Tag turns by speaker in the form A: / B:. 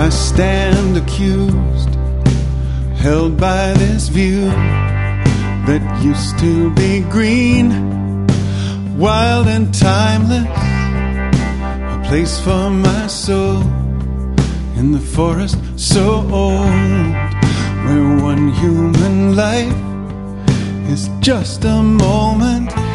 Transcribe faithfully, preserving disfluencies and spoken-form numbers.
A: I stand accused, held by this view that used to be green, wild and timeless, a place for my soul in the forest so old, where one human life is just a moment